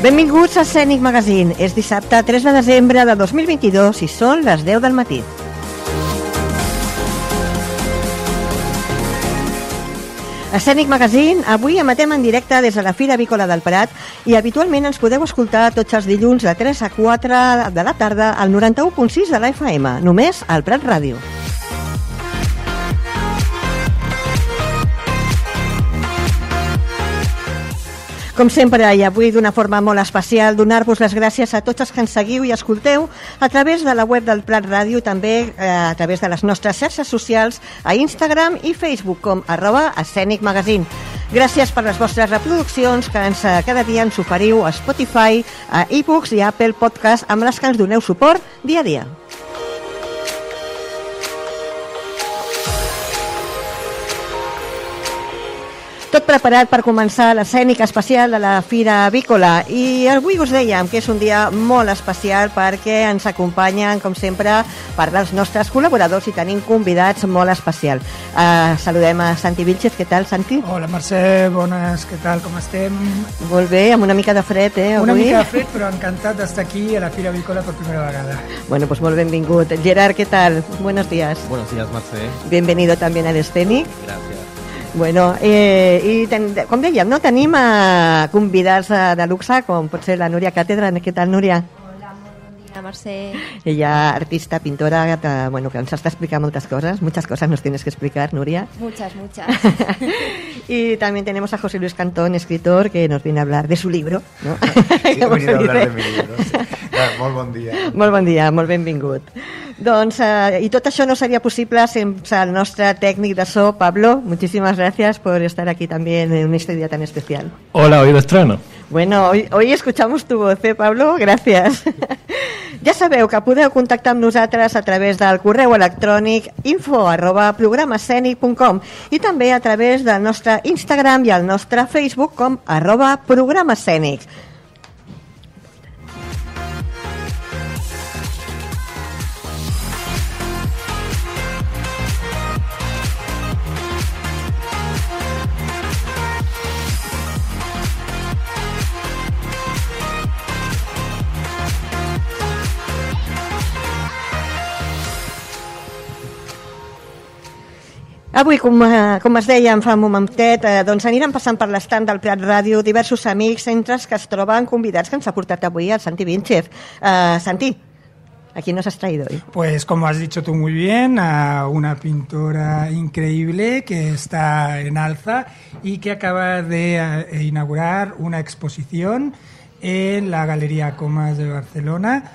Benvinguts a Escènic Magazine. És dissabte 3 de desembre de 2022 i són les 10 del matí. Escènic Magazine, avui emetem en directe des de la Fira Avícola del Prat i habitualment ens podeu escoltar tots els dilluns de 3 a 4 de la tarda al 91.6 de la FM, només al Prat Ràdio. Com sempre, i avui d'una forma molt especial, donar-vos les gràcies a tots els que ens seguiu i escolteu a través de la web del Prat Ràdio, també a través de les nostres xarxes socials a Instagram i Facebook com @escènicmagazine. Gràcies per les vostres reproduccions que cada dia ens oferiu a Spotify, a iBooks i a Apple Podcast, amb les que ens doneu suport dia a dia. Tot preparat per començar l'escènic especial de la Fira Avícola i avui us dèiem que és un dia molt especial perquè ens acompanyen, com sempre, part dels nostres col·laboradors i tenim convidats molt especials. Saludem a Santi Vilchez. Què tal, Santi? Hola, Mercè, bones, què tal, com estem? Molt bé, amb una mica de fred, avui? Una mica de fred, però encantat d'estar aquí a la Fira Avícola per primera vegada. Bueno, pues molt benvingut. Gerard, ¿qué tal? Buenos días. Buenos días, Mercè. Bienvenido también al escènic. Gràcies. Bueno, com dèiem, no? Tenim convidats de luxe, com pot ser la Núria Càtedra. Què tal, Núria? Hola, molt bon dia, Mercè. Ella, artista, pintora, que ens està explicant muchas cosas nos tienes que explicar, Núria. Muchas. Y también tenemos a José Luis Cantón, escritor, que nos viene a hablar de su libro, ¿no? Sí, he venido a hablar de mi libro. Sí. Molt bon dia. Molt bon dia, molt benvingut. Doncs, y tot això no sería posible sense el nostre tècnic de so, Pablo. Muchísimas gracias por estar aquí también en este día tan especial. Hola, hoy de estreno. Bueno, hoy escuchamos tu voz, Pablo? Gràcies. Ja sabeu que podeu contactar amb nosaltres a través del correu electrònic info@programascenic.com i també a través del nostre Instagram i el nostre Facebook com @programascenic. Avui, com es dèiem fa un momentet, doncs aniran passant per l'estand del Prat Ràdio diversos amics, entre els que es troben convidats que ens ha portat avui el Santi Vilchez. Santi, ¿a quién nos has traído hoy? Pues como has dicho tú muy bien, a una pintora increíble que está en alza y que acaba de inaugurar una exposición en la Galería Comas de Barcelona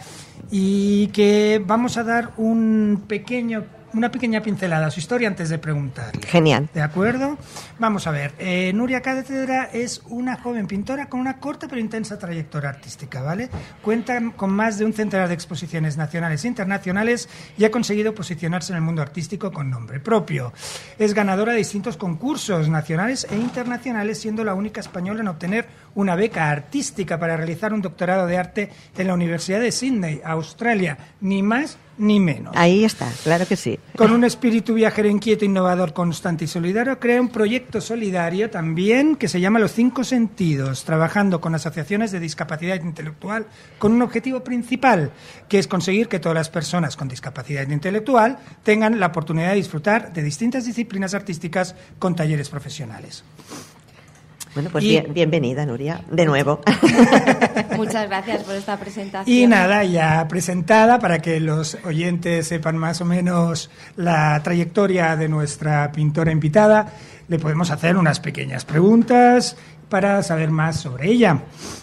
y que vamos a dar una pequeña pincelada a su historia antes de preguntarle. Genial. ¿De acuerdo? Vamos a ver. Núria Càtedra es una joven pintora con una corta pero intensa trayectoria artística, ¿vale? Cuenta con más de un centenar de exposiciones nacionales e internacionales y ha conseguido posicionarse en el mundo artístico con nombre propio. Es ganadora de distintos concursos nacionales e internacionales, siendo la única española en obtener una beca artística para realizar un doctorado de arte en la Universidad de Sydney, Australia. Ni más ni menos. Ahí está, claro que sí. Con un espíritu viajero inquieto, innovador, constante y solidario, crea un proyecto solidario también que se llama Los Cinco Sentidos, trabajando con asociaciones de discapacidad intelectual con un objetivo principal, que es conseguir que todas las personas con discapacidad intelectual tengan la oportunidad de disfrutar de distintas disciplinas artísticas con talleres profesionales. Bueno, pues bienvenida, Núria, de nuevo. Muchas gracias por esta presentación. Y nada, ya presentada, para que los oyentes sepan más o menos la trayectoria de nuestra pintora invitada, le podemos hacer unas pequeñas preguntas para saber más sobre ella.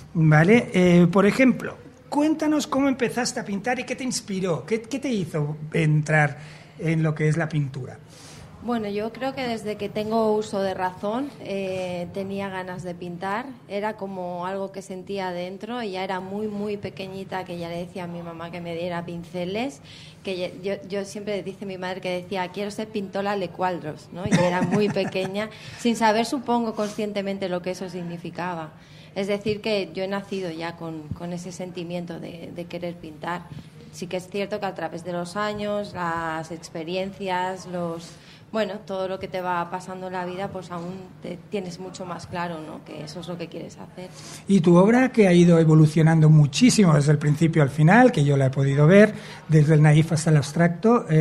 ¿Vale? Por ejemplo, cuéntanos cómo empezaste a pintar y qué te inspiró, qué te hizo entrar en lo que es la pintura. Bueno, yo creo que desde que tengo uso de razón tenía ganas de pintar. Era como algo que sentía dentro y ya era muy pequeñita, que ya le decía a mi mamá que me diera pinceles, que yo siempre dice mi madre que decía quiero ser pintora de cuadros, ¿no? Y era muy pequeña, sin saber, supongo, conscientemente lo que eso significaba. Es decir, que yo he nacido ya con ese sentimiento de querer pintar. Sí que es cierto que a través de los años, las experiencias, bueno, todo lo que te va pasando en la vida, pues aún tienes mucho más claro, ¿no? Que eso es lo que quieres hacer. Y tu obra, que ha ido evolucionando muchísimo desde el principio al final, que yo la he podido ver, desde el naif hasta el abstracto, ¿a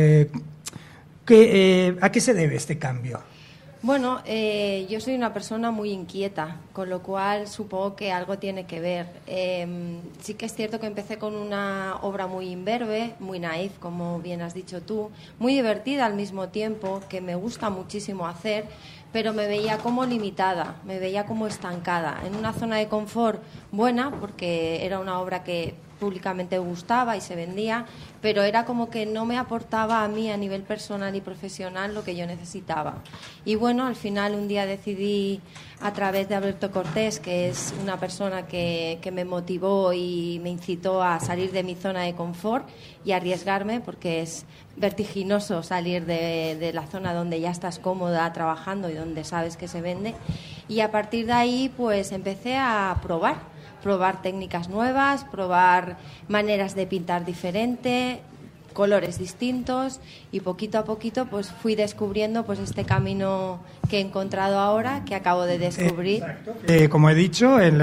qué se debe este cambio? Bueno, yo soy una persona muy inquieta, con lo cual supongo que algo tiene que ver. Sí que es cierto que empecé con una obra muy imberbe, muy naif, como bien has dicho tú, muy divertida al mismo tiempo, que me gusta muchísimo hacer, pero me veía como limitada, me veía como estancada, en una zona de confort buena, porque era una obra que públicamente gustaba y se vendía, pero era como que no me aportaba a mí a nivel personal y profesional lo que yo necesitaba. Y bueno, al final un día decidí, a través de Alberto Cortés, que es una persona que me motivó y me incitó a salir de mi zona de confort y arriesgarme, porque es vertiginoso salir de la zona donde ya estás cómoda trabajando y donde sabes que se vende. Y a partir de ahí pues empecé a probar técnicas nuevas, probar maneras de pintar diferente, colores distintos, y poquito a poquito pues fui descubriendo pues este camino que he encontrado ahora, que acabo de descubrir. Como he dicho, se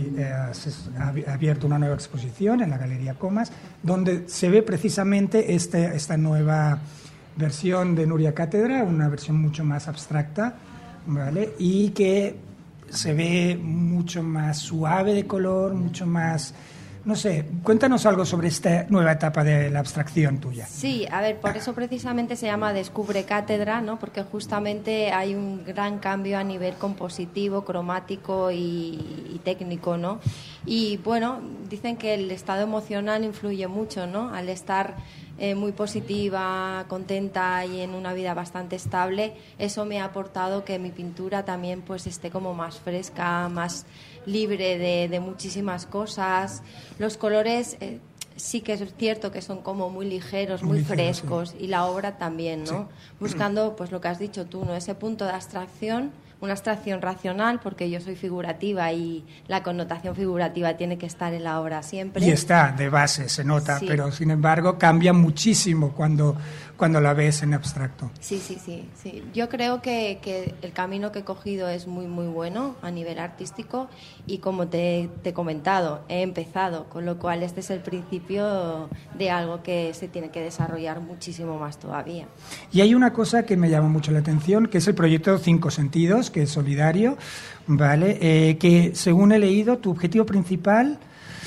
ha abierto una nueva exposición en la Galería Comas, donde se ve precisamente esta nueva versión de Nuria Cátedra, una versión mucho más abstracta, ¿vale? Y que se ve mucho más suave de color, mucho más... No sé, cuéntanos algo sobre esta nueva etapa de la abstracción tuya. Sí, a ver, por eso precisamente se llama Descubre Cátedra, ¿no? Porque justamente hay un gran cambio a nivel compositivo, cromático y técnico, ¿no? Y bueno, dicen que el estado emocional influye mucho, ¿no? Al estar muy positiva, contenta y en una vida bastante estable, eso me ha aportado que mi pintura también pues esté como más fresca, más libre de muchísimas cosas. Los colores sí que es cierto que son como muy ligeros, muy frescos, sí. Y la obra también, ¿no? Sí. Buscando pues lo que has dicho tú, ¿no? Ese punto de abstracción, una abstracción racional, porque yo soy figurativa y la connotación figurativa tiene que estar en la obra siempre. Y está de base, se nota, sí. Pero sin embargo cambia muchísimo cuando la ves en abstracto. Sí. Yo creo que el camino que he cogido es muy, muy bueno a nivel artístico y como te he comentado, he empezado, con lo cual este es el principio de algo que se tiene que desarrollar muchísimo más todavía. Y hay una cosa que me llama mucho la atención, que es el proyecto 5 Sentidos, que es solidario, ¿vale? Que según he leído, tu objetivo principal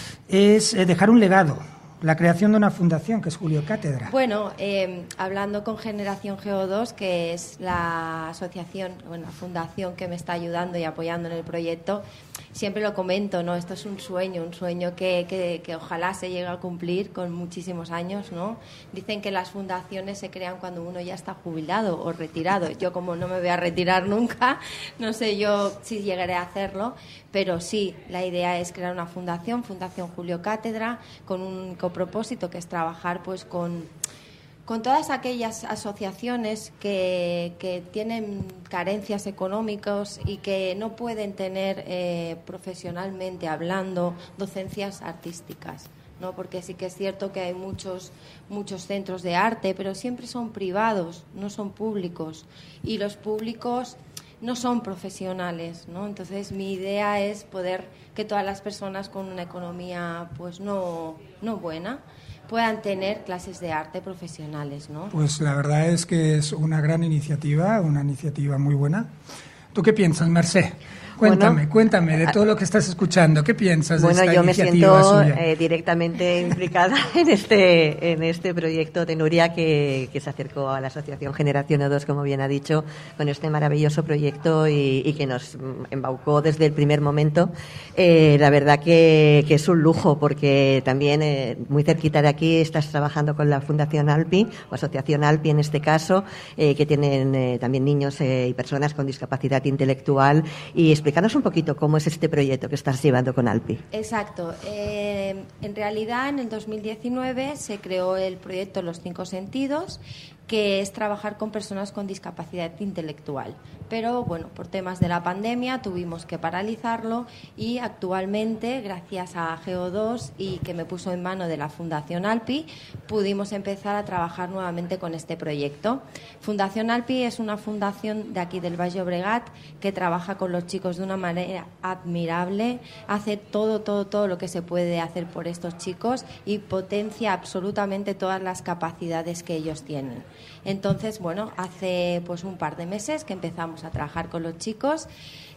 es dejar un legado, la creación de una fundación, que es Julio Cátedra. Bueno, hablando con Generación GO2, que es la asociación, la fundación que me está ayudando y apoyando en el proyecto, siempre lo comento, ¿no? Esto es un sueño que ojalá se llegue a cumplir con muchísimos años, ¿no? Dicen que las fundaciones se crean cuando uno ya está jubilado o retirado. Yo, como no me voy a retirar nunca, no sé yo si llegaré a hacerlo, pero sí, la idea es crear una Fundación Julio Cátedra, con un propósito que es trabajar pues con todas aquellas asociaciones que tienen carencias económicas y que no pueden tener profesionalmente hablando docencias artísticas, ¿no? Porque sí que es cierto que hay muchos centros de arte, pero siempre son privados, no son públicos, y los públicos no son profesionales, ¿no? Entonces mi idea es poder que todas las personas con una economía pues no buena puedan tener clases de arte profesionales, ¿no? Pues la verdad es que es una gran iniciativa, una iniciativa muy buena. ¿Tú qué piensas, Mercè? Cuéntame de todo lo que estás escuchando. ¿Qué piensas de esta iniciativa suya? Bueno, yo me siento directamente implicada en este proyecto de Nuria, que se acercó a la Asociación Generación O2, como bien ha dicho, con este maravilloso proyecto y que nos embaucó desde el primer momento. La verdad que es un lujo, porque también muy cerquita de aquí estás trabajando con la Fundación Alpi, o Asociación Alpi en este caso, que tienen también niños y personas con discapacidad intelectual. Y explícanos un poquito cómo es este proyecto que estás llevando con Alpi. Exacto. En realidad, en el 2019 se creó el proyecto Los 5 Sentidos, que es trabajar con personas con discapacidad intelectual. Pero bueno, por temas de la pandemia tuvimos que paralizarlo y actualmente, gracias a GEO2 y que me puso en mano de la Fundación Alpi, pudimos empezar a trabajar nuevamente con este proyecto. Fundación Alpi es una fundación de aquí del Baix Llobregat que trabaja con los chicos de una manera admirable, hace todo lo que se puede hacer por estos chicos y potencia absolutamente todas las capacidades que ellos tienen. Entonces, bueno, hace pues un par de meses que empezamos a trabajar con los chicos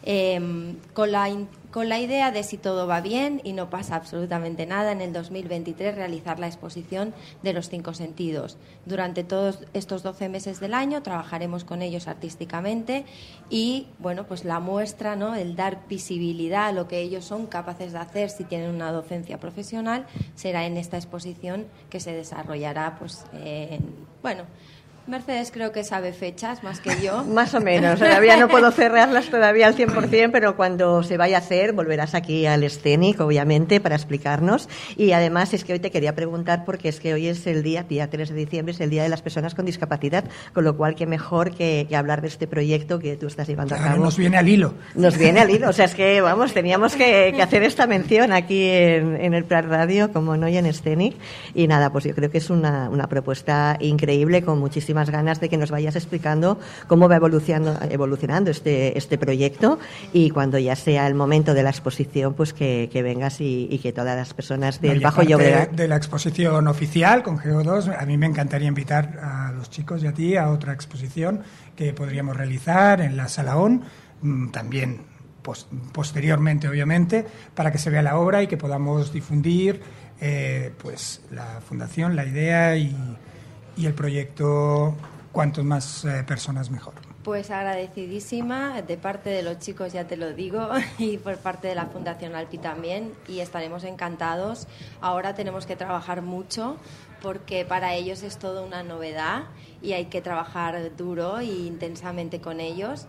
con la idea de, si todo va bien y no pasa absolutamente nada, en el 2023 realizar la exposición de los 5 sentidos. Durante todos estos 12 meses del año trabajaremos con ellos artísticamente y, bueno, pues la muestra, ¿no?, el dar visibilidad a lo que ellos son capaces de hacer si tienen una docencia profesional, será en esta exposición que se desarrollará, pues, bueno, Mercedes creo que sabe fechas más que yo. Más o menos. Todavía no puedo cerrarlas todavía al 100%, pero cuando se vaya a hacer volverás aquí al Scenic, obviamente, para explicarnos. Y además es que hoy te quería preguntar, porque es que hoy es el día 3 de diciembre, es el Día de las Personas con Discapacidad, con lo cual qué mejor que hablar de este proyecto que tú estás llevando a cabo. Nos viene al hilo. Nos viene al hilo. O sea, es que, vamos, teníamos que hacer esta mención aquí en el Prat Radio, como no, y en Scenic. Y nada, pues yo creo que es una propuesta increíble, con muchísimas ganas de que nos vayas explicando cómo va evolucionando este proyecto, y cuando ya sea el momento de la exposición, pues que vengas y que todas las personas del Bajo Llobregat. De la exposición oficial con GEO2, a mí me encantaría invitar a los chicos y a ti a otra exposición que podríamos realizar en la Sala ON, también posteriormente, obviamente, para que se vea la obra y que podamos difundir pues la fundación, la idea y el proyecto, cuantos más personas mejor. Pues agradecidísima de parte de los chicos, ya te lo digo, y por parte de la Fundación Alpi también, y estaremos encantados. Ahora tenemos que trabajar mucho porque para ellos es toda una novedad y hay que trabajar duro e intensamente con ellos,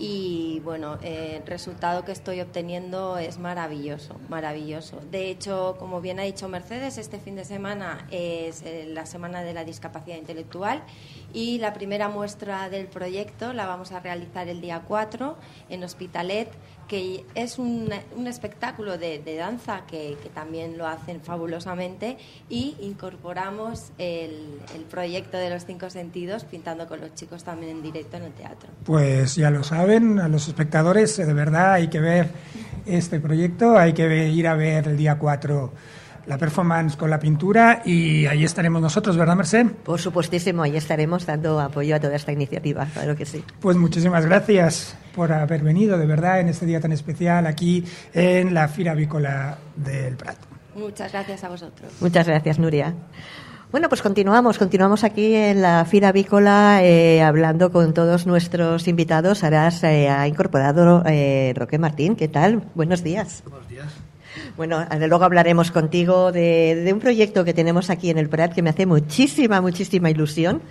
y bueno, el resultado que estoy obteniendo es maravilloso, maravilloso. De hecho, como bien ha dicho Mercedes, este fin de semana es la Semana de la Discapacidad Intelectual y la primera muestra del proyecto la vamos a realizar el día 4 en Hospitalet, que es un espectáculo de danza que también lo hacen fabulosamente, y incorporamos el proyecto de los 5 sentidos, pintando con los chicos también en directo en el teatro. Pues ya lo saben, a los espectadores, de verdad hay que ver este proyecto, hay que ir a ver el día 4 la performance con la pintura, y ahí estaremos nosotros, ¿verdad, Mercé? Por supuestísimo, ahí estaremos dando apoyo a toda esta iniciativa, claro que sí. Pues muchísimas gracias por haber venido, de verdad, en este día tan especial aquí en la Fira Avícola del Prat. Muchas gracias a vosotros. Muchas gracias, Nuria. Bueno, pues continuamos aquí en la Fira Avícola hablando con todos nuestros invitados. Ahora se ha incorporado Roque Martín. ¿Qué tal? Buenos días. Buenos días. Bueno, luego hablaremos contigo de un proyecto que tenemos aquí en el Prat que me hace muchísima ilusión,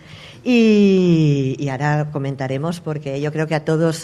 y ahora comentaremos, porque yo creo que a todos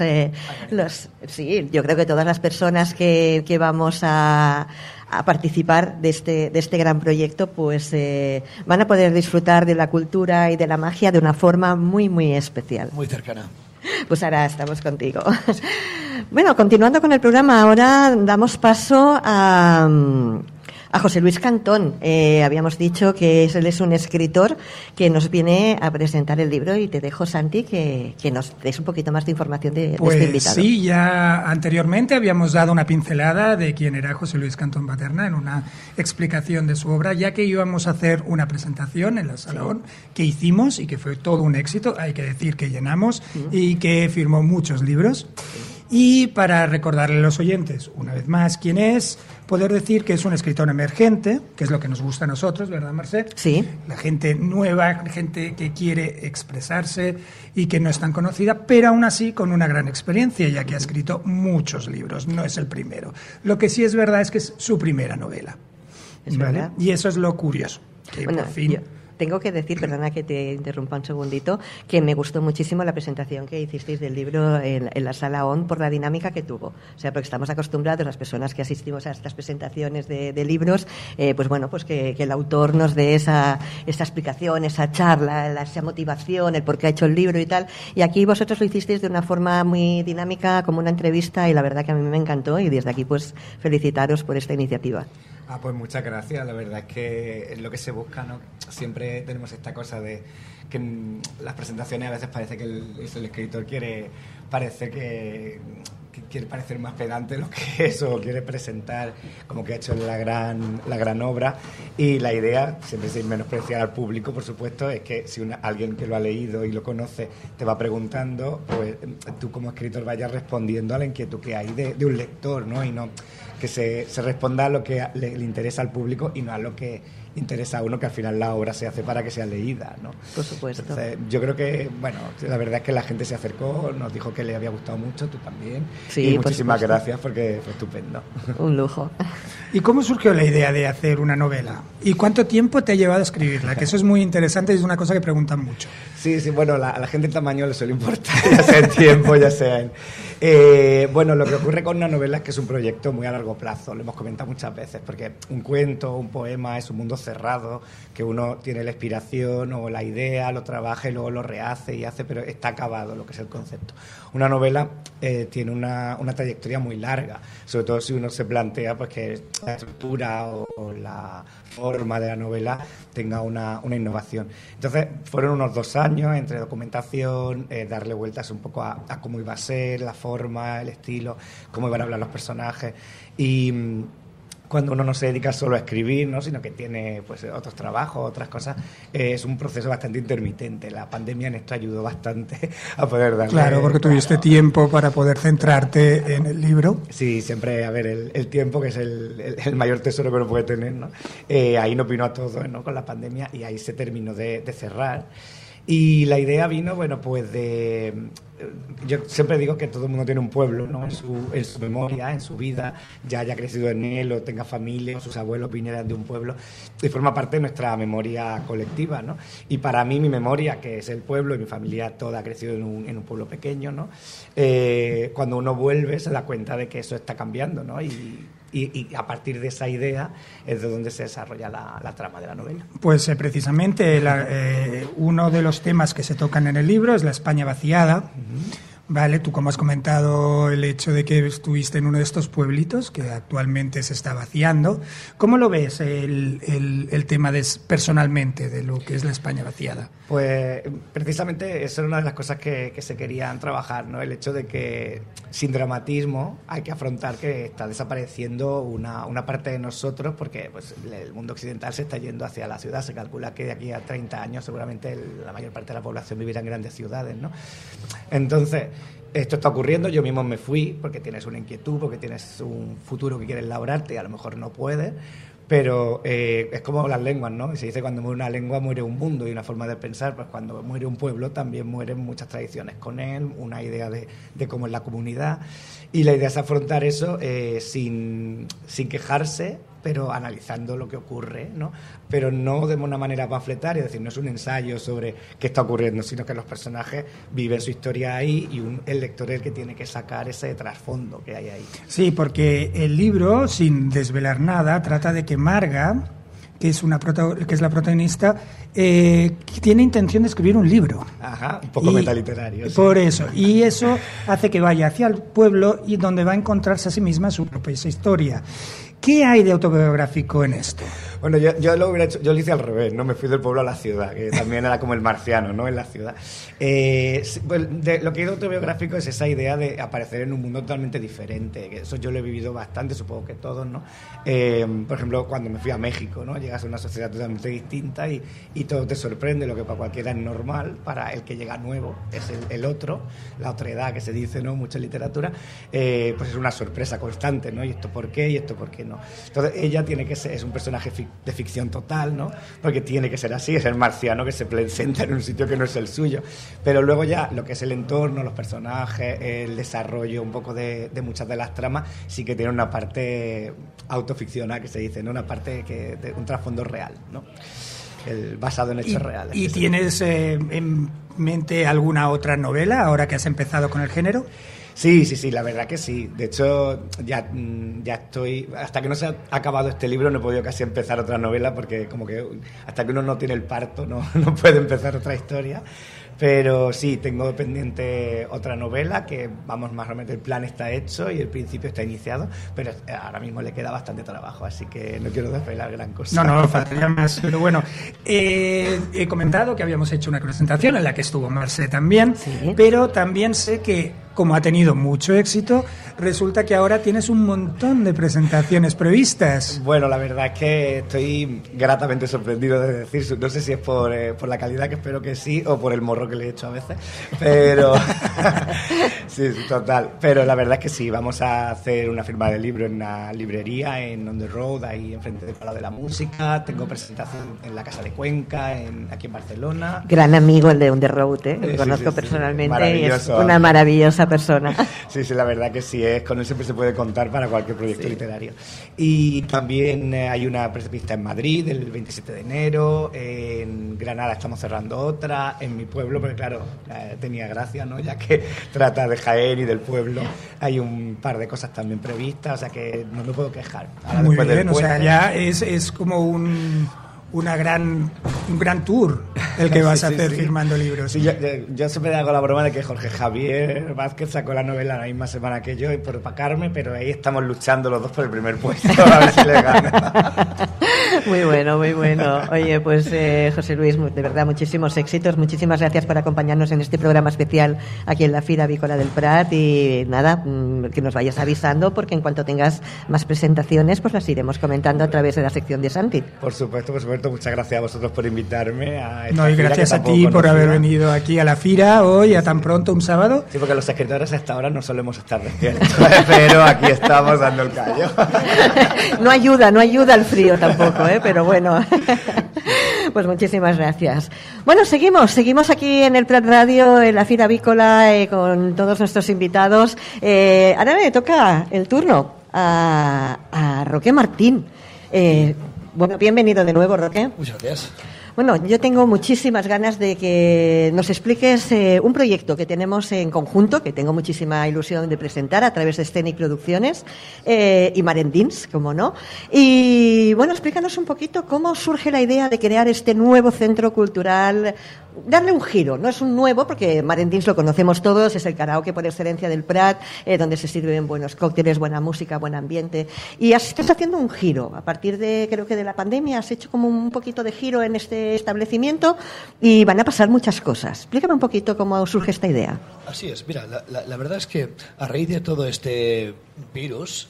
yo creo que todas las personas que vamos a participar de este gran proyecto, pues van a poder disfrutar de la cultura y de la magia de una forma muy especial. Muy cercana. Pues ahora estamos contigo. Bueno, continuando con el programa, ahora damos paso a José Luis Cantón. Habíamos dicho que él es un escritor que nos viene a presentar el libro, y te dejo, Santi, que nos des un poquito más de información de este invitado. Sí, ya anteriormente habíamos dado una pincelada de quién era José Luis Cantón Paterna en una explicación de su obra, ya que íbamos a hacer una presentación en la Salón que hicimos y que fue todo un éxito, hay que decir que llenamos, y que firmó muchos libros. Y para recordarle a los oyentes, una vez más, quién es, poder decir que es un escritor emergente, que es lo que nos gusta a nosotros, ¿verdad, Merced? Sí. La gente nueva, gente que quiere expresarse y que no es tan conocida, pero aún así con una gran experiencia, ya que ha escrito muchos libros, no es el primero. Lo que sí es verdad es que es su primera novela. Es ¿vale? verdad. Y eso es lo curioso, que bueno, por fin Tengo que decir, perdona que te interrumpa un segundito, que me gustó muchísimo la presentación que hicisteis del libro en la sala ON por la dinámica que tuvo. O sea, porque estamos acostumbrados, las personas que asistimos a estas presentaciones de libros, pues bueno, pues que el autor nos dé esa explicación, esa charla, esa motivación, el por qué ha hecho el libro y tal. Y aquí vosotros lo hicisteis de una forma muy dinámica, como una entrevista, y la verdad que a mí me encantó, y desde aquí pues felicitaros por esta iniciativa. Pues muchas gracias. La verdad es que es lo que se busca, ¿no? Siempre tenemos esta cosa de que en las presentaciones a veces parece que el escritor quiere parecer que quiere parecer más pedante de lo que es, o quiere presentar como que ha hecho la gran obra, y la idea, siempre sin menospreciar al público, por supuesto, es que si alguien que lo ha leído y lo conoce te va preguntando, pues tú como escritor vayas respondiendo a la inquietud que hay de un lector, ¿no? Y no que se responda a lo que le interesa al público y no a lo que interesa a uno, que al final la obra se hace para que sea leída, ¿no? Por supuesto. Entonces, yo creo que, bueno, la verdad es que la gente se acercó, nos dijo que le había gustado mucho, tú también. Sí, y muchísimas gracias, porque fue estupendo. Un lujo. ¿Y cómo surgió la idea de hacer una novela? ¿Y cuánto tiempo te ha llevado a escribirla? Que eso es muy interesante y es una cosa que preguntan mucho. Sí, bueno, a la gente el tamaño le suele importar, ya sea el tiempo, ya sea el... bueno, lo que ocurre con una novela es que es un proyecto muy a largo plazo, lo hemos comentado muchas veces, porque un cuento, un poema es un mundo cerrado, que uno tiene la inspiración o la idea, lo trabaja y luego lo rehace y hace, pero está acabado lo que es el concepto. Una novela tiene una trayectoria muy larga, sobre todo si uno se plantea pues que la estructura o la forma de la novela tenga una innovación. Entonces fueron unos 2 años entre documentación, darle vueltas un poco a cómo iba a ser, la forma, el estilo, cómo iban a hablar los personajes, y cuando uno no se dedica solo a escribir, ¿no? Sino que tiene pues otros trabajos, otras cosas, es un proceso bastante intermitente. La pandemia en esto ayudó bastante a poder darle... Claro, porque tuviste tiempo para poder centrarte en el libro. Sí, siempre, a ver, el tiempo, que es el mayor tesoro que uno puede tener, ¿no? Ahí nos vino a todos, ¿no? Con la pandemia, y ahí se terminó de cerrar. Y la idea vino, bueno, pues de... Yo siempre digo que todo el mundo tiene un pueblo, ¿no? En su memoria, en su vida, ya haya crecido en él o tenga familia, o sus abuelos vinieran de un pueblo, y forma parte de nuestra memoria colectiva, ¿no? Y para mí, mi memoria, que es el pueblo, y mi familia toda ha crecido en un pueblo pequeño, ¿no? Cuando uno vuelve se da cuenta de que eso está cambiando, ¿no? Y a partir de esa idea es de donde se desarrolla la trama de la novela. Pues precisamente uno de los temas que se tocan en el libro es la España vaciada. Vale, tú como has comentado el hecho de que estuviste en uno de estos pueblitos que actualmente se está vaciando, ¿cómo lo ves el tema personalmente de lo que es la España vaciada? Pues precisamente eso era una de las cosas que se querían trabajar, ¿no? El hecho de que sin dramatismo hay que afrontar que está desapareciendo una parte de nosotros, porque pues el mundo occidental se está yendo hacia la ciudad. Se calcula que de aquí a 30 años seguramente la mayor parte de la población vivirá en grandes ciudades, ¿no? Entonces, esto está ocurriendo, yo mismo me fui porque tienes una inquietud, porque tienes un futuro que quieres labrarte y a lo mejor no puedes, pero es como las lenguas, ¿no? Y se dice cuando muere una lengua muere un mundo y una forma de pensar, pues cuando muere un pueblo también mueren muchas tradiciones con él, una idea de cómo es la comunidad, y la idea es afrontar eso sin quejarse, pero analizando lo que ocurre, ¿no? Pero no de una manera panfletaria, es decir, no es un ensayo sobre qué está ocurriendo, sino que los personajes viven su historia ahí y el lector es el que tiene que sacar ese trasfondo que hay ahí. Sí, porque el libro, sin desvelar nada, trata de que Marga, que es la protagonista, tiene intención de escribir un libro. Ajá, un poco metaliterario. Sí. Por eso, y eso hace que vaya hacia el pueblo y donde va a encontrarse a sí misma su propia historia. ¿Qué hay de autobiográfico en esto? Bueno, yo lo hubiera hecho, yo lo hice al revés, ¿no? Me fui del pueblo a la ciudad, que también era como el marciano, ¿no? En la ciudad. Pues lo que hay de autobiográfico es esa idea de aparecer en un mundo totalmente diferente, que eso yo lo he vivido bastante, supongo que todos, ¿no? Por ejemplo, cuando me fui a México, ¿no? Llegas a una sociedad totalmente distinta y todo te sorprende, lo que para cualquiera es normal, para el que llega nuevo es el otro, la otredad que se dice, ¿no? Mucha literatura, pues es una sorpresa constante, ¿no? ¿Y esto por qué? ¿Y esto por qué no? Entonces ella tiene que ser, es un personaje de ficción total, ¿no? Porque tiene que ser así, es el marciano que se presenta en un sitio que no es el suyo, pero luego ya lo que es el entorno, los personajes, el desarrollo un poco de muchas de las tramas, sí que tiene una parte autoficcional que se dice, ¿no? Una parte de un trasfondo real, ¿no? basado en hechos reales. ¿Y tienes en mente alguna otra novela ahora que has empezado con el género? Sí, la verdad que sí. De hecho, ya estoy... Hasta que no se ha acabado este libro no he podido casi empezar otra novela porque como que hasta que uno no tiene el parto no puede empezar otra historia. Pero sí, tengo pendiente otra novela que, vamos, más o menos el plan está hecho y el principio está iniciado, pero ahora mismo le queda bastante trabajo, así que no quiero desvelar gran cosa. No, faltaría más, pero bueno. He comentado que habíamos hecho una presentación en la que estuvo Marce también, sí. Pero también sé que, como ha tenido mucho éxito, resulta que ahora tienes un montón de presentaciones previstas. Bueno, la verdad es que estoy gratamente sorprendido de decir, no sé si es por la calidad, que espero que sí, o por el morro que le he hecho a veces, pero sí, total, pero la verdad es que sí, vamos a hacer una firma de libro en una librería en On the Road, ahí enfrente del Palau de la Música. Tengo presentación en la Casa de Cuenca, aquí en Barcelona. Gran amigo el de On the Road, lo conozco personalmente y es una maravillosa persona. Sí, la verdad que sí, con él siempre se puede contar para cualquier proyecto literario. Y también hay una pista en Madrid el 27 de enero, en Granada estamos cerrando otra, en mi pueblo, porque claro, tenía gracia, ¿no? Ya que trata de Jaén y del pueblo, hay un par de cosas también previstas, o sea que no me puedo quejar. Ahora, muy bien, o sea, ya es como un gran tour el que vas a hacer firmando libros. Sí, yo siempre hago la broma de que Jorge Javier Vázquez sacó la novela la misma semana que yo y por opacarme, pero ahí estamos luchando los dos por el primer puesto, a ver si le gana. Muy bueno. Oye, pues José Luis, de verdad, muchísimos éxitos, muchísimas gracias por acompañarnos en este programa especial aquí en la Fira Avícola del Prat y nada, que nos vayas avisando porque en cuanto tengas más presentaciones, pues las iremos comentando a través de la sección de Santi. Por supuesto, muchas gracias a vosotros por invitarme a esta No, y gracias a ti por haber venido aquí a la Fira hoy, a tan pronto un sábado. Sí, porque los escritores a esta hora no solemos estar despiertos, pero aquí estamos dando el callo. No ayuda el frío tampoco, pero bueno. Pues muchísimas gracias. Bueno, seguimos aquí en el Prat Radio, en la Fira Avícola, con todos nuestros invitados. Ahora me toca el turno a Roque Martín. Bueno, bienvenido de nuevo, Roque. Muchas gracias. Bueno, yo tengo muchísimas ganas de que nos expliques un proyecto que tenemos en conjunto, que tengo muchísima ilusión de presentar a través de Scenic Producciones y Marendins, como no. Y bueno, explícanos un poquito cómo surge la idea de crear este nuevo centro cultural, darle un giro. No es un nuevo, porque Marendins lo conocemos todos, es el karaoke por excelencia del Prat, donde se sirven buenos cócteles, buena música, buen ambiente. Y estás haciendo un giro. A partir de, creo que de la pandemia, has hecho como un poquito de giro en este establecimiento y van a pasar muchas cosas. Explícame un poquito cómo surge esta idea. Así es. Mira, la verdad es que a raíz de todo este virus,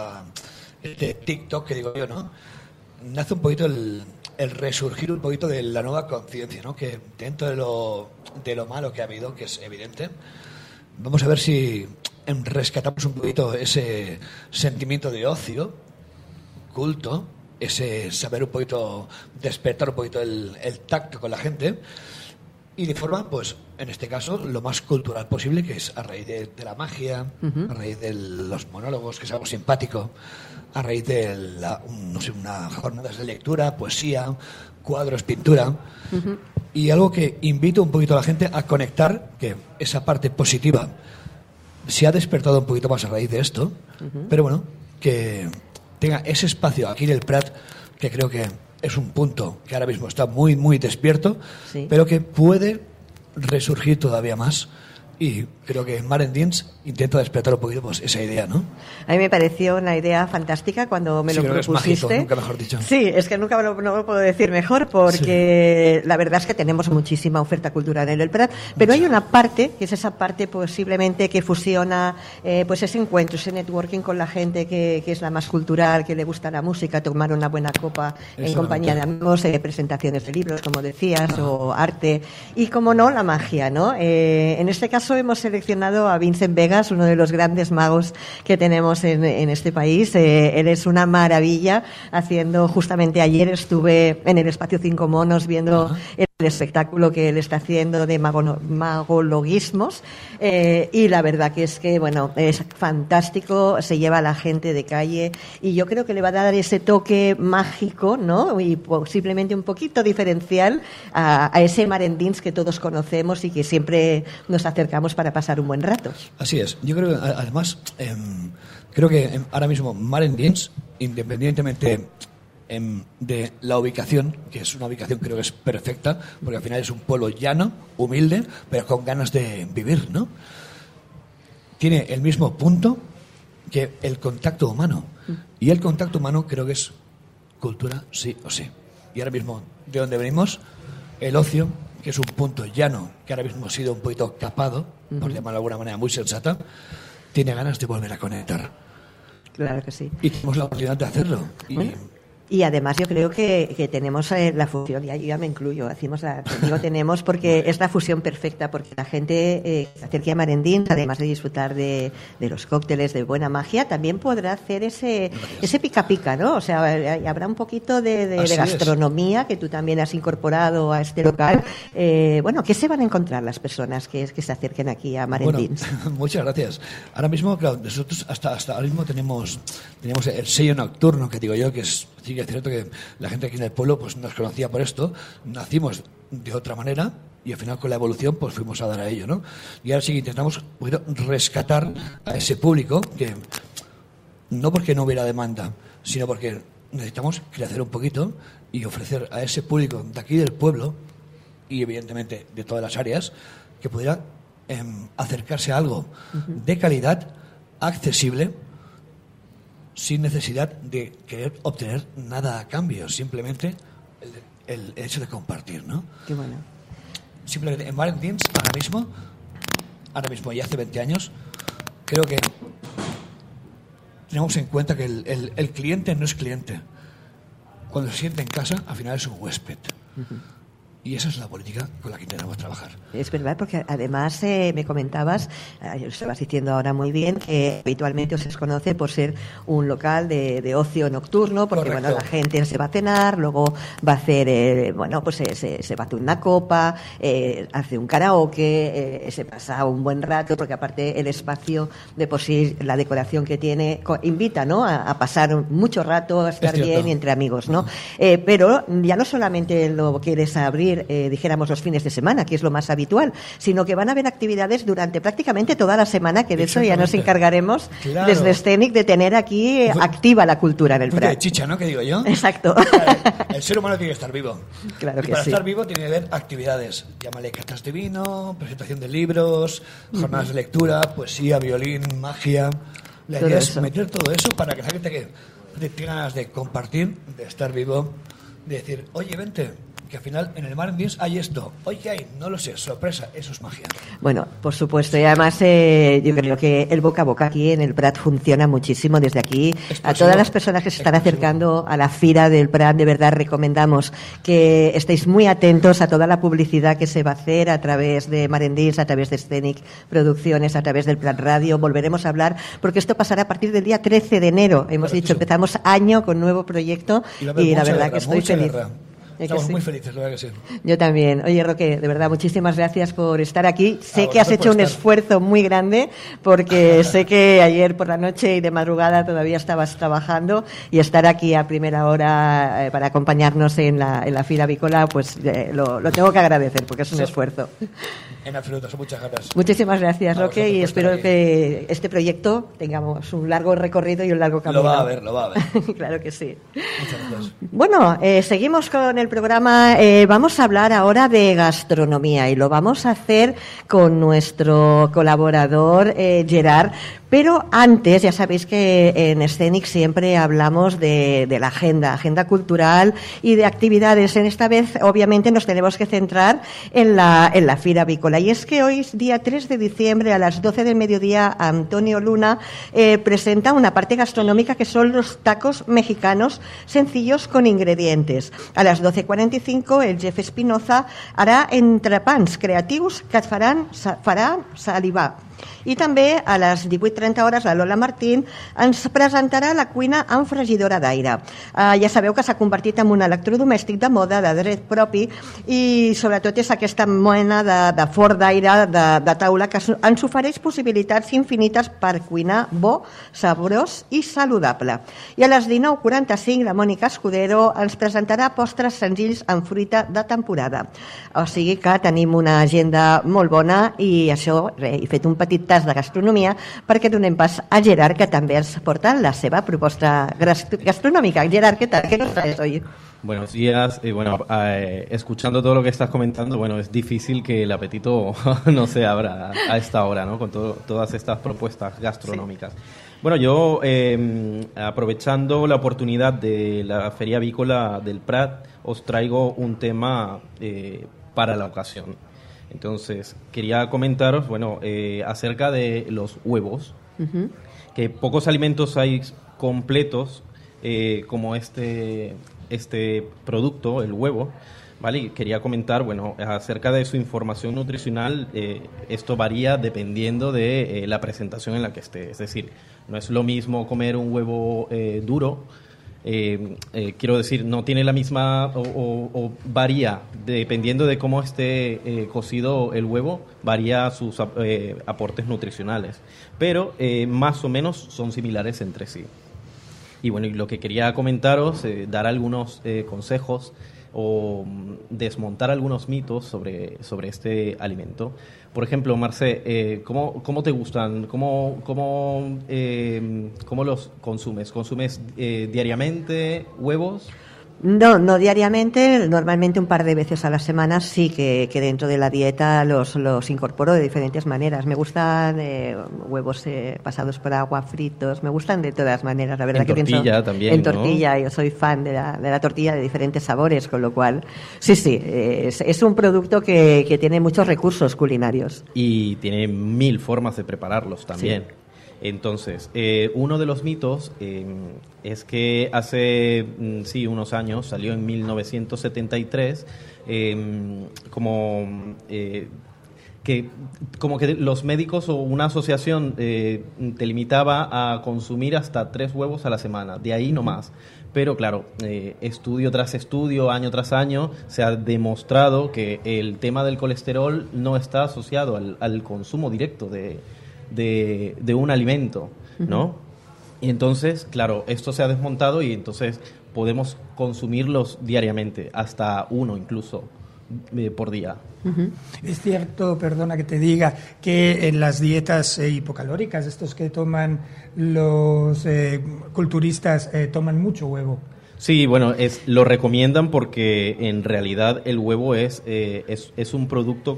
este TikTok que digo yo, ¿no? Nace un poquito el resurgir un poquito de la nueva conciencia, ¿no? Que dentro de lo malo que ha habido, que es evidente, vamos a ver si rescatamos un poquito ese sentimiento de ocio, culto, ese saber un poquito, despertar un poquito el tacto con la gente y de forma, pues, en este caso, lo más cultural posible, que es a raíz de la magia, a raíz de los monólogos, que es algo simpático, a raíz de unas jornadas de lectura, poesía, cuadros, pintura, y algo que invito un poquito a la gente a conectar, que esa parte positiva se ha despertado un poquito más a raíz de esto, pero bueno, que tenga ese espacio aquí en el Prat, que creo que es un punto que ahora mismo está muy, muy despierto, sí, pero que puede resurgir todavía más. Y creo que Marendins intenta despertar un poquito pues, esa idea, ¿no? A mí me pareció una idea fantástica cuando me lo propusiste. Es mágico, nunca mejor dicho. Sí, es que nunca no lo puedo decir mejor porque la verdad es que tenemos muchísima oferta cultural en el Prat, pero hay una parte, que es esa parte posiblemente que fusiona pues ese encuentro, ese networking con la gente que es la más cultural, que le gusta la música, tomar una buena copa en compañía de amigos, presentaciones de libros, como decías, o arte, y como no, la magia, ¿no? En este caso hemos seleccionado a Vincent Vegas, uno de los grandes magos que tenemos en este país. Él es una maravilla haciendo, justamente ayer estuve en el Espacio 5 Monos viendo el el espectáculo que él está haciendo de magologismos, y la verdad que es que, bueno, es fantástico, se lleva a la gente de calle y yo creo que le va a dar ese toque mágico, ¿no? Y posiblemente un poquito diferencial a ese Mar Endins que todos conocemos y que siempre nos acercamos para pasar un buen rato. Así es. Yo creo que, además, creo que ahora mismo Mar Endins, independientemente de la ubicación, que es una ubicación creo que es perfecta, porque al final es un pueblo llano, humilde, pero con ganas de vivir, ¿no? Tiene el mismo punto que el contacto humano. Y el contacto humano creo que es cultura sí o sí. Y ahora mismo, de donde venimos, el ocio, que es un punto llano, que ahora mismo ha sido un poquito capado, por llamarlo de alguna manera muy sensata, tiene ganas de volver a conectar. Claro que sí. Y tenemos la oportunidad de hacerlo. Y además yo creo que tenemos la fusión, y yo ya me incluyo, tenemos porque es la fusión perfecta, porque la gente se acerque a Mar Endins, además de disfrutar de los cócteles, de buena magia, también podrá hacer ese pica-pica, ¿no? O sea, habrá un poquito de gastronomía que tú también has incorporado a este local. Bueno, ¿qué se van a encontrar las personas que se acerquen aquí a Mar Endins? Bueno, muchas gracias. Ahora mismo, claro, nosotros hasta ahora mismo tenemos el sello nocturno, que digo yo, que es... Sí que es cierto que la gente aquí en el pueblo pues nos conocía por esto, nacimos de otra manera y al final con la evolución pues fuimos a dar a ello, ¿no? Y ahora sí que intentamos rescatar a ese público que no porque no hubiera demanda, sino porque necesitamos crecer un poquito y ofrecer a ese público de aquí del pueblo y evidentemente de todas las áreas que pudiera acercarse a algo de calidad, accesible, sin necesidad de querer obtener nada a cambio, simplemente el hecho de compartir, ¿no? Qué bueno. Simplemente en Mar Endins, ahora mismo y hace 20 años, creo que tenemos en cuenta que el cliente no es cliente. Cuando se siente en casa, al final es un huésped. Y esa es la política con la que intentamos trabajar. Es verdad, porque además me comentabas, lo estabas diciendo ahora muy bien, que habitualmente os conoce por ser un local de ocio nocturno, porque bueno, la gente se va a cenar, luego va a hacer, se va a hacer una copa, hace un karaoke, se pasa un buen rato, porque aparte el espacio de por sí, la decoración que tiene, invita, ¿no?, a pasar mucho rato, a estar bien y entre amigos, ¿no? Pero ya no solamente lo quieres abrir, dijéramos los fines de semana, que es lo más habitual, sino que van a haber actividades durante prácticamente toda la semana, que de eso ya nos encargaremos desde Scenic de tener aquí activa la cultura en el Prat. De chicha, ¿no? ¿Qué digo yo? Exacto. El ser humano tiene que estar vivo. Claro que y para sí. estar vivo tiene que haber actividades. Llámale catas de vino, presentación de libros, jornadas de lectura, poesía, violín, magia. La idea es meter todo eso para que la gente que tenga ganas de compartir, de estar vivo, de decir, oye, vente, que al final en el Mar Endins hay esto. Hoy que hay, no lo sé, sorpresa, eso es magia. Bueno, por supuesto, y además yo creo que el boca a boca aquí en el Prat funciona muchísimo. Desde aquí a todas las personas que se están acercando a la Fira del Prat, de verdad recomendamos que estéis muy atentos a toda la publicidad que se va a hacer a través de Mar Endins, a través de Scenic Producciones, a través del Prat Radio. Volveremos a hablar, porque esto pasará a partir del día 13 de enero. Hemos dicho, empezamos año con nuevo proyecto y la verdad que estoy feliz. Estamos muy felices, la verdad que sí. Yo también. Oye, Roque, de verdad, muchísimas gracias por estar aquí. Sé que has hecho un esfuerzo muy grande, porque sé que ayer por la noche y de madrugada todavía estabas trabajando, y estar aquí a primera hora para acompañarnos en la fila avícola, pues lo tengo que agradecer, porque es un esfuerzo. En absoluto, son muchas gracias. Muchísimas gracias, Roque, y espero que este proyecto tengamos un largo recorrido y un largo camino. Lo va a haber. Claro que sí. Muchas gracias. Bueno, seguimos con el programa. Vamos a hablar ahora de gastronomía y lo vamos a hacer con nuestro colaborador Gerard. Pero antes, ya sabéis que en Scenic siempre hablamos de la agenda cultural y de actividades. En esta vez, obviamente, nos tenemos que centrar en la Fira Avícola. Y es que hoy, día 3 de diciembre, a las 12 del mediodía, Antonio Luna presenta una parte gastronómica que son los tacos mexicanos sencillos con ingredientes. A las 12:45, el Jeff Espinoza harà entrepans creatius que et faran salivar. I també a les 18:30 la Lola Martín ens presentarà la cuina amb fregidora d'aire. Ja sabeu que s'ha convertit en un electrodomèstic de moda, de dret propi, i sobretot és aquesta mena de forn d'aire de taula que ens ofereix possibilitats infinites per cuinar bo, sabrós i saludable. I a les 19:45 la Mònica Escudero ens presentarà postres senzills amb fruita de temporada. O sigui que tenim una agenda molt bona i això, he fet un petit tas de gastronomia perquè donem pas a Gerard, que també ens porta la seva proposta gastronòmica. Gerard, ¿qué tal? ¿Qué nos traes hoy? Buenos días. Escuchando todo lo que estás comentando, es difícil que el apetito no se abra a esta hora, ¿no? Con todas estas propuestas gastronómicas. Sí. Bueno, yo, aprovechando la oportunidad de la Feria Avícola del Prat, os traigo un tema para la ocasión. Entonces, quería comentaros, acerca de los huevos, que pocos alimentos hay completos como este producto, el huevo, ¿vale? Y quería comentar, acerca de su información nutricional. Esto varía dependiendo de la presentación en la que esté. Es decir, no es lo mismo comer un huevo duro. Quiero decir, no tiene la misma o varía dependiendo de cómo esté cocido el huevo, varía sus aportes nutricionales, pero más o menos son similares entre sí. Y y lo que quería comentaros, dar algunos consejos o desmontar algunos mitos sobre este alimento. Por ejemplo, Marcé, ¿cómo te gustan? ¿Cómo los consumes? ¿Consumes diariamente huevos? No diariamente, normalmente un par de veces a la semana sí que dentro de la dieta los incorporo de diferentes maneras. Me gustan huevos pasados por agua, fritos, me gustan de todas maneras. La verdad en que tortilla pienso, también, en tortilla, ¿no? Yo soy fan de la tortilla de diferentes sabores, con lo cual sí, es un producto que tiene muchos recursos culinarios. Y tiene 1000 formas de prepararlos también. Sí. Entonces, uno de los mitos es que hace unos años, salió en 1973, que los médicos o una asociación te limitaba a consumir hasta 3 huevos a la semana, de ahí no más. Pero claro, estudio tras estudio, año tras año, se ha demostrado que el tema del colesterol no está asociado al consumo directo de un alimento, ¿no? Y entonces, claro, esto se ha desmontado y entonces podemos consumirlos diariamente, hasta 1 incluso por día. Es cierto, perdona que te diga, que en las dietas hipocalóricas, estos que toman los culturistas, toman mucho huevo. Sí, lo recomiendan porque en realidad el huevo es un producto.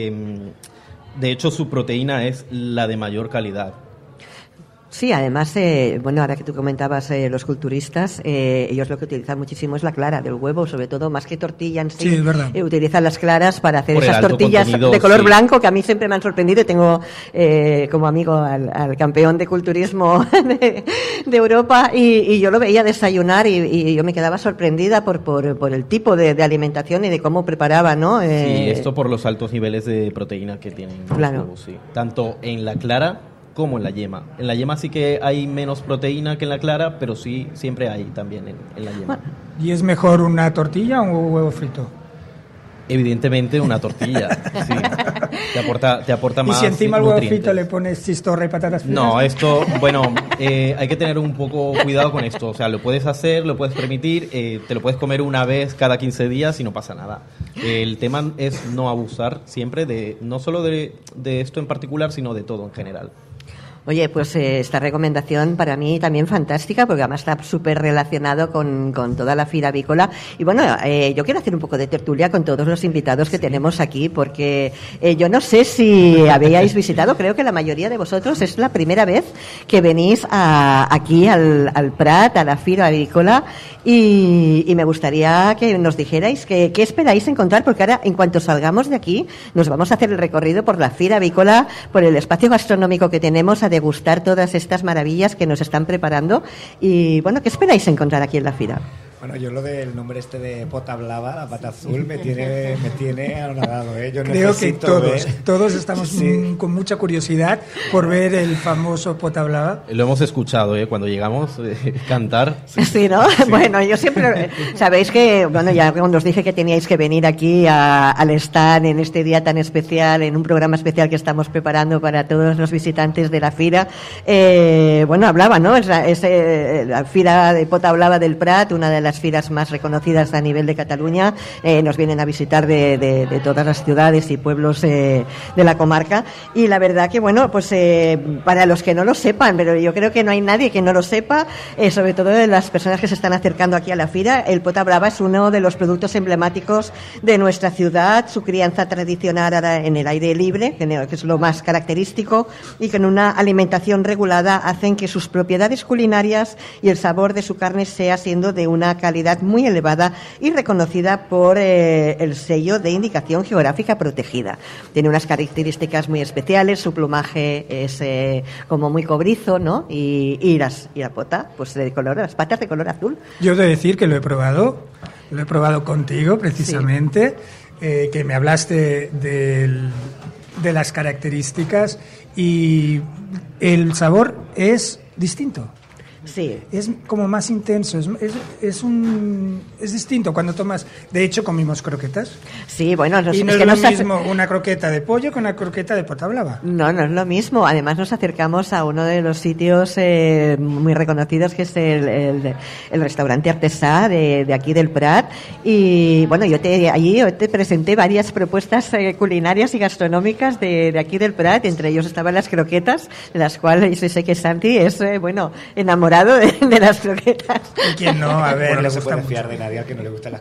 De hecho, su proteína es la de mayor calidad. Sí, además, ahora que tú comentabas los culturistas, ellos lo que utilizan muchísimo es la clara del huevo, sobre todo, más que tortilla en sí. Sí, es verdad. Utilizan las claras para hacer esas tortillas de color blanco, que a mí siempre me han sorprendido. Tengo como amigo al campeón de culturismo de Europa y yo lo veía desayunar y yo me quedaba sorprendida por el tipo de alimentación y de cómo preparaba, ¿no? Sí, esto por los altos niveles de proteína que tienen los huevos, sí. Tanto en la clara como en la yema. En la yema sí que hay menos proteína que en la clara, pero sí, siempre hay también en la yema. ¿Y es mejor una tortilla o un huevo frito? Evidentemente una tortilla, sí. Te aporta más. ¿Y si encima al huevo frito le pones chistorra y patatas fritas? No, esto, hay que tener un poco cuidado con esto. O sea, lo puedes hacer, lo puedes permitir, te lo puedes comer una vez cada 15 días y no pasa nada. El tema es no abusar siempre no solo de esto en particular, sino de todo en general. Oye, pues esta recomendación para mí también fantástica, porque además está súper relacionado con toda la Fira Avícola. Y yo quiero hacer un poco de tertulia con todos los invitados que tenemos aquí, porque yo no sé si habíais visitado, creo que la mayoría de vosotros es la primera vez que venís aquí al Prat, a la Fira Avícola, y me gustaría que nos dijerais qué esperáis encontrar, porque ahora, en cuanto salgamos de aquí, nos vamos a hacer el recorrido por la Fira Avícola, por el espacio gastronómico que tenemos, a degustar todas estas maravillas que nos están preparando. Y ¿qué esperáis encontrar aquí en la Fira? Bueno, yo lo del nombre este de Pota Blava, la pata azul, me tiene anonadado, ¿eh? Yo creo que todos estamos con mucha curiosidad por ver el famoso Pota Blava. Lo hemos escuchado, cuando llegamos cantar. Sí, ¿no? Sí. Bueno, yo siempre... Sabéis que, bueno, ya cuando os dije que teníais que venir aquí al stand en este día tan especial, en un programa especial que estamos preparando para todos los visitantes de la Fira, bueno, hablaba, ¿no? Es la Fira de Pota Blava del Prat, una de las firas más reconocidas a nivel de Cataluña. Nos vienen a visitar de todas las ciudades y pueblos de la comarca, y la verdad que, bueno, pues para los que no lo sepan, pero yo creo que no hay nadie que no lo sepa, sobre todo de las personas que se están acercando aquí a la Fira, el Pota Blava es uno de los productos emblemáticos de nuestra ciudad. Su crianza tradicional en el aire libre, que es lo más característico, y con una alimentación regulada hacen que sus propiedades culinarias y el sabor de su carne sea siendo de una calidad muy elevada y reconocida por el sello de indicación geográfica protegida. Tiene unas características muy especiales, su plumaje es como muy cobrizo, ¿no? Y la pota, pues de color, las patas de color azul. Yo he de decir que lo he probado contigo precisamente, sí. Que me hablaste de las características y el sabor es distinto. Sí. Es como más intenso, es distinto cuando tomas. De hecho, comimos croquetas. Sí, bueno, y no es lo mismo una croqueta de pollo que una croqueta de Pota Blava. No es lo mismo. Además, nos acercamos a uno de los sitios muy reconocidos, que es el restaurante Artesà de aquí del Prat. Y bueno, allí te presenté varias propuestas culinarias y gastronómicas de aquí del Prat. Entre ellos estaban las croquetas, de las cuales yo sé que Santi es enamorado de las croquetas. ¿Y quién no? A ver, bueno, le no se gusta puede fiar mucho. de nadie al que no le gustan las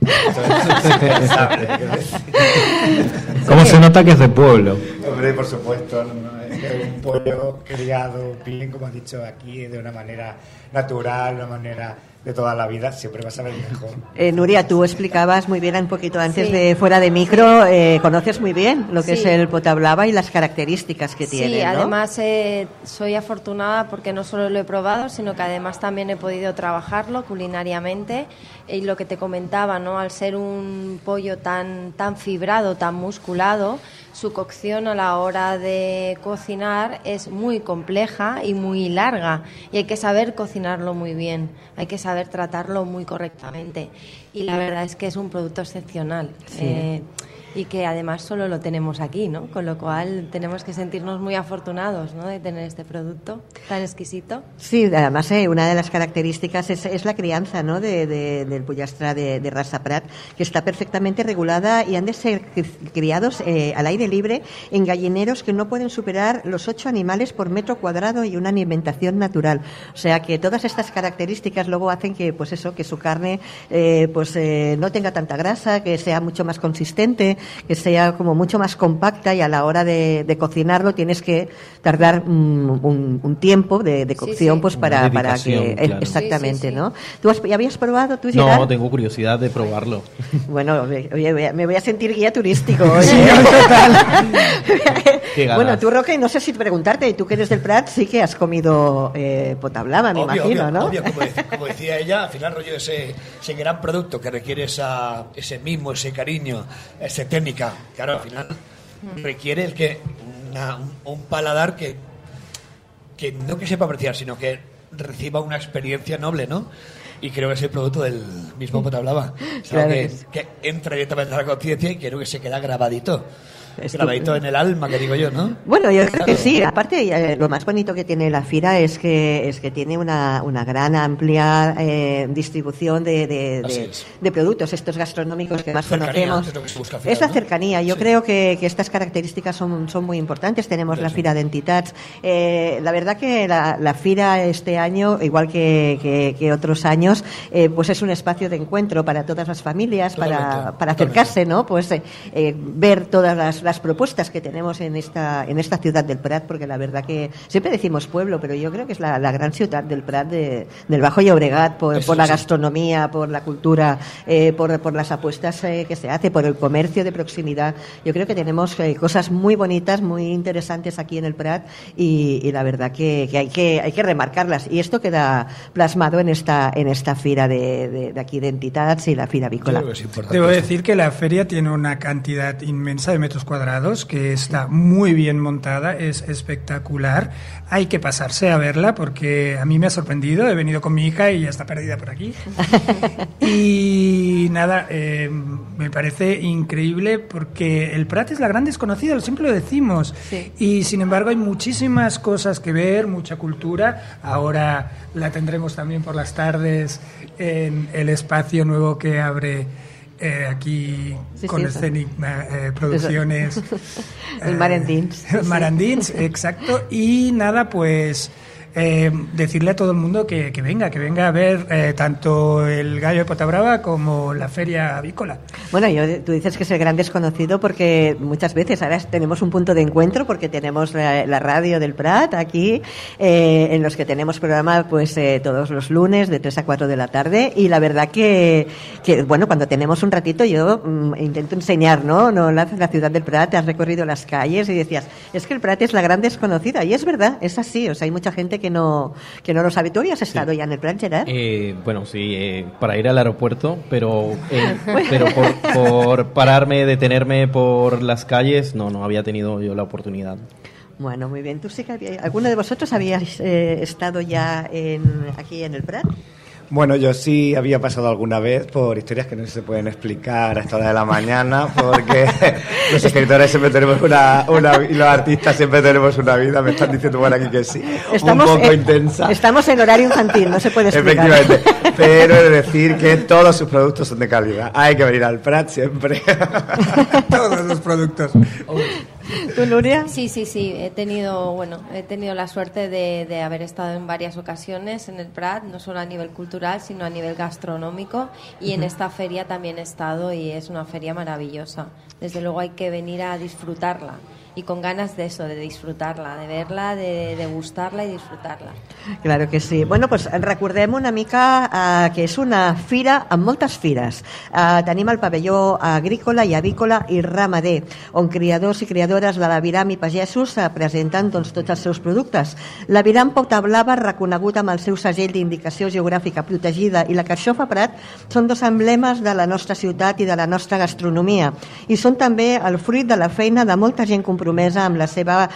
croquetas. ¿Cómo se nota que es de pueblo? Hombre, por supuesto, es un pollo criado bien, como has dicho aquí, de una manera natural, una manera de toda la vida, siempre va a saber mejor. Nuria, tú explicabas muy bien un poquito antes sí. de fuera de micro, conoces muy bien lo que sí. es el Pota Blava y las características que tiene, Sí, ¿no? además soy afortunada porque no solo lo he probado, sino que además también he podido trabajarlo culinariamente, y lo que te comentaba, ¿no? Al ser un pollo tan fibrado, tan musculado, su cocción a la hora de cocinar es muy compleja y muy larga, y hay que saber cocinarlo muy bien, hay que saber tratarlo muy correctamente, y la verdad es que es un producto excepcional. Sí. Y que además solo lo tenemos aquí, ¿no? Con lo cual tenemos que sentirnos muy afortunados, ¿no? De tener este producto tan exquisito. Sí, además una de las características es la crianza, ¿no? del pollastre de raza Prat, que está perfectamente regulada, y han de ser criados al aire libre en gallineros que no pueden superar los 8 animales por metro cuadrado y una alimentación natural. O sea que todas estas características luego hacen que, pues eso, que su carne no tenga tanta grasa, que sea mucho más consistente, que sea como mucho más compacta, y a la hora de cocinarlo tienes que tardar un tiempo de cocción, sí. Pues para que claro. Exactamente, sí. ¿No? ¿Tú ya habías probado tú, Gerard? No, tengo curiosidad de probarlo. Bueno, oye, me voy a sentir guía turístico. Oye. Sí, total. Bueno, tú, Roque, no sé si preguntarte, tú que eres del Prat, sí que has comido Pota Blava, me imagino, ¿no? Obvio, como decía ella, al final, rollo, ese gran producto que requiere ese mimo, ese cariño, esa técnica, claro, al final requiere el que un paladar que no que sepa apreciar, sino que reciba una experiencia noble, ¿no? Y creo que es el producto del mismo Pota Blava, claro, que entra directamente a la conciencia, y creo que se queda grabadito en el alma, que digo yo, ¿no? Bueno, yo creo que sí. Aparte, lo más bonito que tiene la Fira es que tiene una gran, amplia distribución de productos estos gastronómicos que más conocemos. Es la cercanía. Yo creo que estas características son muy importantes. Tenemos la Fira de Entitats. La verdad que la Fira este año, igual que otros años, pues es un espacio de encuentro para todas las familias, para acercarse, ¿no? Pues ver todas las las propuestas que tenemos en esta ciudad del Prat, porque la verdad que siempre decimos pueblo, pero yo creo que es la gran ciudad del Prat, del Bajo Llobregat, por la gastronomía, por la cultura, por las apuestas que se hace, por el comercio de proximidad. Yo creo que tenemos cosas muy bonitas, muy interesantes aquí en el Prat, y la verdad que hay que remarcarlas, y esto queda plasmado en esta fira de aquí de entitats y la fira avícola. Debo decir que la feria tiene una cantidad inmensa de metros cuadrados, que está muy bien montada, es espectacular. Hay que pasarse a verla porque a mí me ha sorprendido. He venido con mi hija y ya está perdida por aquí. Y nada, me parece increíble porque el Prat es la gran desconocida, siempre lo decimos. Sí. Y sin embargo hay muchísimas cosas que ver, mucha cultura. Ahora la tendremos también por las tardes en el espacio nuevo que abre aquí con Scenic Producciones. El Marandins. Marandins, exacto. Y nada, pues decirle a todo el mundo que venga a ver tanto el Gallo de Potabrava como la feria avícola. Bueno, tú dices que es el gran desconocido porque muchas veces ahora tenemos un punto de encuentro porque tenemos la radio del Prat aquí, en los que tenemos programa pues todos los lunes de 3 a 4 de la tarde, y la verdad que bueno, cuando tenemos un ratito yo intento enseñar, ¿no? La ciudad del Prat, has recorrido las calles y decías, es que el Prat es la gran desconocida, y es verdad, es así, o sea, hay mucha gente que no lo sabe. ¿Tú habías estado ya en el Prat, Gerard? Bueno, sí, para ir al aeropuerto, pero por pararme, detenerme por las calles, no había tenido yo la oportunidad. Bueno, muy bien. ¿Tú sí que alguno de vosotros habíais estado ya aquí en el Prat? Bueno, yo sí había pasado alguna vez por historias que no se pueden explicar a esta hora de la mañana, porque los escritores siempre tenemos una y los artistas siempre tenemos una vida. Me están diciendo por aquí que sí, un poco intensa. Estamos en horario infantil, no se puede explicar. Efectivamente, pero he de decir que todos sus productos son de calidad. Hay que venir al Prat siempre. Todos los productos. ¿Tú, Nuria? Sí. He tenido la suerte de haber estado en varias ocasiones en el Prat, no solo a nivel cultural, sino a nivel gastronómico, y en esta feria también he estado y es una feria maravillosa. Desde luego hay que venir a disfrutarla. Y con ganas de eso, de disfrutar-la, de ver-la, de degustar-la i disfrutar-la. Claro que sí. Bueno, doncs recordem una mica que és una fira amb moltes fires. Tenim el pavelló agrícola i avícola i ramader, on criadors i criadores de l'aviram i pagesos presenten doncs, tots els seus productes. L'aviram Potablava, reconegut amb el seu segell d'indicació geogràfica protegida, i la carxofa Prat són dos emblemes de la nostra ciutat i de la nostra gastronomia, i són també el fruit de la feina de molta gent compromesa amb la seva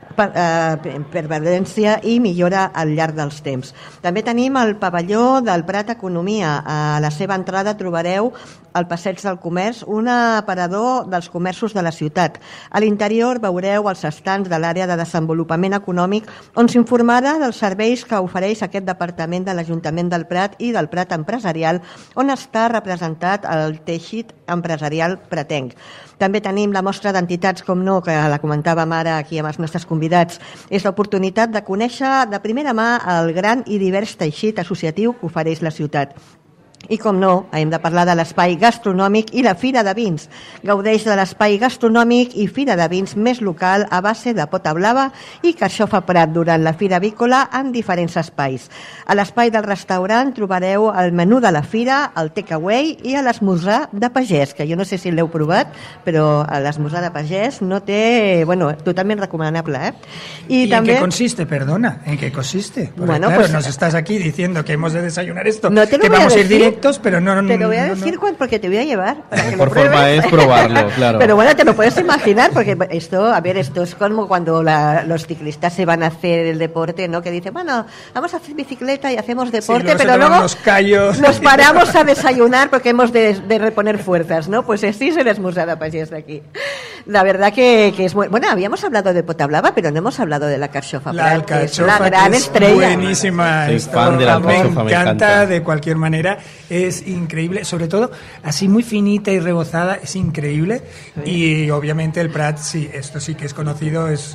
permanència i millora al llarg dels temps. També tenim el pavelló del Prat Economia. A la seva entrada trobareu al Passeig del Comerç un aparador dels comerços de la ciutat. A l'interior veureu els estants de l'àrea de desenvolupament econòmic, on s'informarà dels serveis que ofereix aquest departament de l'Ajuntament del Prat i del Prat Empresarial, on està representat el teixit empresarial pratenc. També tenim la mostra d'entitats, com no, que la comentàvem ara aquí amb els nostres convidats. És l'oportunitat de conèixer de primera mà el gran i divers teixit associatiu que ofereix la ciutat. I, com no, hem de parlar de l'espai gastronòmic i la Fira de Vins. Gaudeix de l'espai gastronòmic i Fira de Vins més local a base de Potablava i carxofa Prat durant la Fira Avícola en diferents espais. A l'espai del restaurant trobareu el menú de la fira, el takeaway i l'esmorzar de pagès, que jo no sé si l'heu provat, però l'esmorzar de pagès no té... Bueno, totalment recomanable, ¿Y también... en qué consiste? Perdona, ¿en qué consiste? Porque, bueno, claro, pues nos estás aquí diciendo que hemos de desayunar esto, no te lo que voy vamos a ir directo. Pero no, te lo voy a decir porque te voy a llevar. La mejor forma es probarlo, claro. Pero bueno, te lo puedes imaginar, porque esto es como cuando los ciclistas se van a hacer el deporte, ¿no? Que dicen, bueno, vamos a hacer bicicleta y hacemos deporte, sí, pero luego nos paramos a desayunar porque hemos de reponer fuerzas, ¿no? Pues así es el esmorzar de pagès de aquí. La verdad que es muy... Bueno, habíamos hablado de Potablava, pero no hemos hablado de la carxofa Prat, que es la gran estrella. Buenísima. Soy fan de la carxofa, me encanta de cualquier manera. Es increíble, sobre todo así muy finita y rebozada, es increíble. Sí. Y obviamente el Prat, sí, esto sí que es conocido, es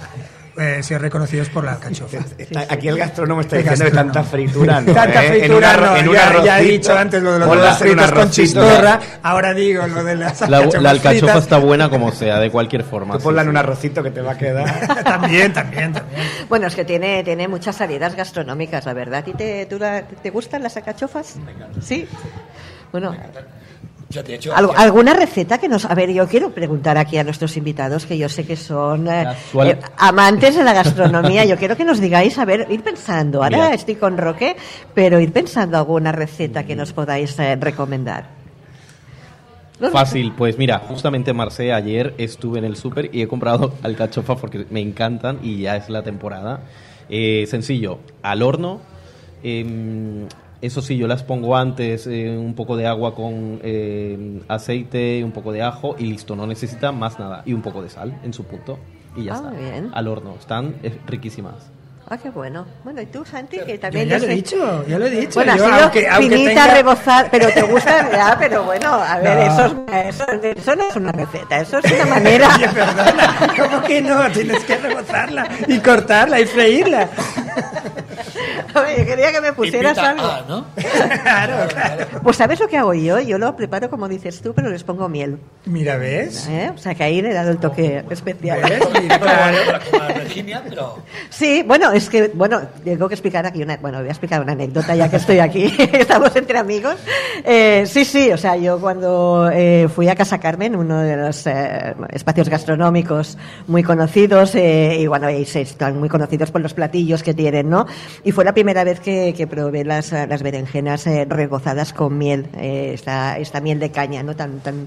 ser reconocidos por la alcachofa. Aquí el gastrónomo está diciendo que tanta fritura no. Tanta fritura no, ya he dicho antes lo de los huevos fritos con chistorra, ahora digo lo de las alcachofas. La alcachofa está buena como sea, de cualquier forma. Tú ponla en un arrocito que te va a quedar. También. Bueno, es que tiene muchas salidas gastronómicas, la verdad. ¿Y te gustan las alcachofas? Sí. Bueno, ¿alguna receta que nos... A ver, yo quiero preguntar aquí a nuestros invitados, que yo sé que son amantes de la gastronomía. Yo quiero que nos digáis, a ver, ir pensando. Ahora estoy con Roque, pero ir pensando alguna receta que nos podáis recomendar. Fácil, pues mira, justamente Marce, ayer estuve en el súper y he comprado alcachofas porque me encantan y ya es la temporada. Sencillo, al horno. Eso sí, yo las pongo antes, un poco de agua con aceite, un poco de ajo y listo, no necesita más nada. Y un poco de sal en su punto y ya está. Bien. Al horno, están riquísimas. Ah, qué bueno. Bueno, ¿y tú, Santi? Que también ya lo he dicho. Bueno, yo, ha sido finita, rebozada, pero te gusta ya, pero bueno, a ver, eso no es una receta, eso es una manera. Oye, perdona, ¿cómo que no? Tienes que rebozarla y cortarla y freírla. Oye, yo quería que me pusieras algo. ¿No? Claro. Pues ¿sabes lo que hago yo? Yo lo preparo como dices tú, pero les pongo miel. Mira, ¿ves? O sea, que ahí le he dado el toque especial. ¿Ves? Mira, claro. Como la Virginia, pero... Sí, bueno, es que, tengo que explicar aquí voy a explicar una anécdota ya que estoy aquí, estamos entre amigos. Sí, o sea, yo cuando fui a Casa Carmen, uno de los espacios gastronómicos muy conocidos, y bueno, están muy conocidos por los platillos que tienen, ¿no? Y fue la primera vez que probé las berenjenas rebozadas con miel, esta miel de caña, ¿no?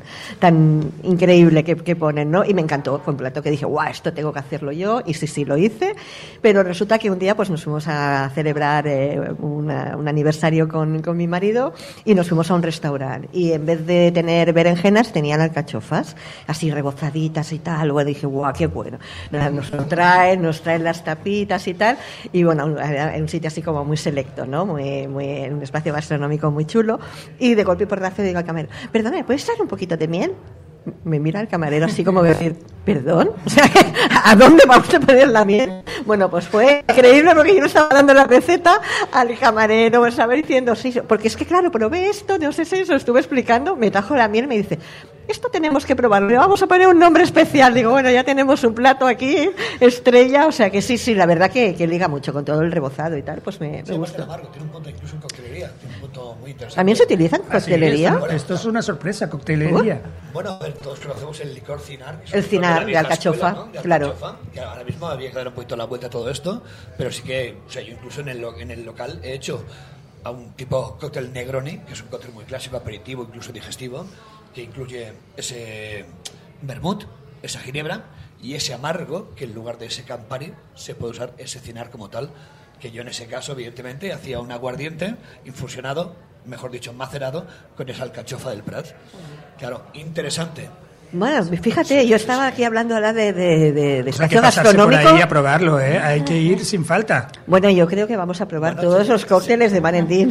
Tan increíble que ponen, ¿no? Y me encantó, fue un plato que dije, guau, esto tengo que hacerlo yo, y sí, lo hice, pero resulta que un día pues nos fuimos a celebrar un aniversario con mi marido y nos fuimos a un restaurante y en vez de tener berenjenas tenían alcachofas así rebozaditas y tal. Luego dije, guau, qué bueno. Nos traen las tapitas y tal, y bueno, en un sitio así como muy selecto, ¿no? Muy en un espacio gastronómico muy chulo, y de golpe y porrazo digo al camarero, perdona, ¿me puedes traer un poquito de miel? Me mira el camarero así como decir, ¿perdón? O sea, ¿a dónde vamos a poner la miel? Bueno, pues fue increíble porque yo no estaba dando la receta al camarero, pues estaba diciendo, sí, porque es que claro, probé esto, no sé si eso estuve explicando, me trajo la miel, me dice, esto tenemos que probarlo, le vamos a poner un nombre especial. Digo, bueno, ya tenemos un plato aquí, estrella, o sea que sí, la verdad que liga mucho con todo el rebozado y tal, pues me gusta. Tiene un punto incluso en coctelería, tiene un punto muy interesante. ¿También se utiliza en coctelería? Esto es una sorpresa, coctelería. Bueno, a ver, todos conocemos el licor cinar. El cinar de alcachofa, escuela, ¿no? claro. Que ahora mismo había que dar un poquito la vuelta a todo esto, pero sí que, o sea, yo incluso en el local he hecho a un tipo cóctel Negroni, que es un cóctel muy clásico, aperitivo, incluso digestivo, que incluye ese vermut, esa ginebra y ese amargo, que en lugar de ese Campari se puede usar ese cinar como tal, que yo en ese caso evidentemente hacía un aguardiente infusionado, mejor dicho macerado, con esa alcachofa del Prat. Claro, interesante. Bueno, fíjate, yo estaba aquí hablando ahora de espacio gastronómico. Por ahí a probarlo, hay que ir sin falta. Bueno, yo creo que vamos a probar todos los cócteles de Valentín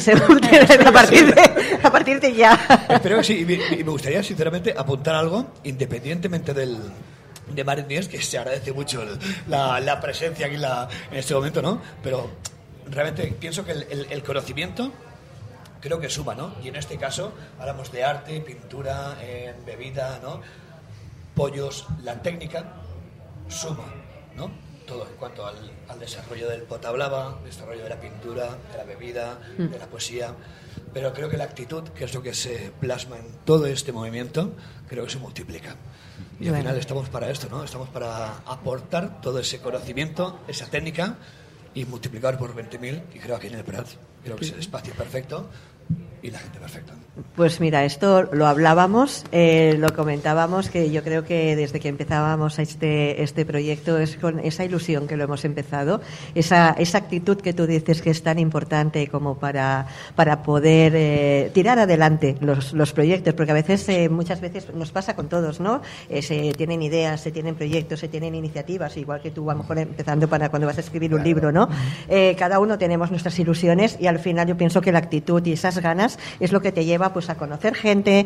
a partir de ya. Espero que sí, y me gustaría sinceramente apuntar algo, independientemente de Valentín, que se agradece mucho la presencia aquí en este momento, ¿no? Pero realmente pienso que el conocimiento creo que suma, ¿no? Y en este caso hablamos de arte, pintura, bebida, ¿no? Pollos, la técnica suma, ¿no? Todo en cuanto al desarrollo del potablava, desarrollo de la pintura, de la bebida, de la poesía. Pero creo que la actitud, que es lo que se plasma en todo este movimiento, creo que se multiplica. Y al final estamos para esto, ¿no? Estamos para aportar todo ese conocimiento, esa técnica, y multiplicar por 20.000, y creo que aquí en el Prat, creo que es el espacio perfecto y la gente perfecta. Pues mira, esto lo hablábamos, lo comentábamos, que yo creo que desde que empezábamos este proyecto es con esa ilusión que lo hemos empezado, esa actitud que tú dices que es tan importante como para poder tirar adelante los proyectos, porque a veces, muchas veces nos pasa con todos, ¿no? Se tienen ideas, se tienen proyectos, se tienen iniciativas, igual que tú a lo mejor empezando para cuando vas a escribir un libro, ¿no? Cada uno tenemos nuestras ilusiones y al final yo pienso que la actitud y esas ganas cosas es lo que te lleva pues a conocer gente,